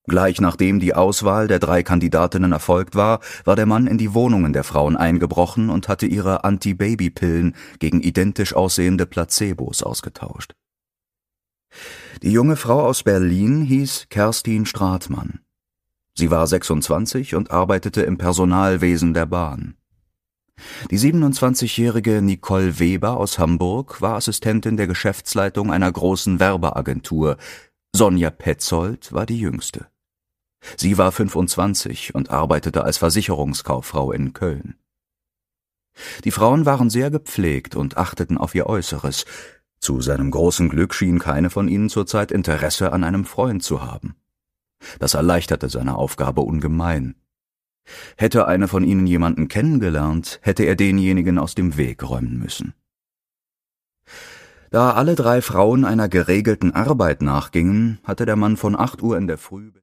Gleich nachdem die Auswahl der 3 Kandidatinnen erfolgt war, war der Mann in die Wohnungen der Frauen eingebrochen und hatte ihre Anti-Baby-Pillen gegen identisch aussehende Placebos ausgetauscht. Die junge Frau aus Berlin hieß Kerstin Stratmann. Sie war 26 und arbeitete im Personalwesen der Bahn. Die 27-jährige Nicole Weber aus Hamburg war Assistentin der Geschäftsleitung einer großen Werbeagentur. Sonja Petzold war die jüngste. Sie war 25 und arbeitete als Versicherungskauffrau in Köln. Die Frauen waren sehr gepflegt und achteten auf ihr Äußeres. Zu seinem großen Glück schien keine von ihnen zurzeit Interesse an einem Freund zu haben. Das erleichterte seine Aufgabe ungemein. Hätte eine von ihnen jemanden kennengelernt, hätte er denjenigen aus dem Weg räumen müssen. Da alle 3 Frauen einer geregelten Arbeit nachgingen, hatte der Mann von 8 Uhr in der Früh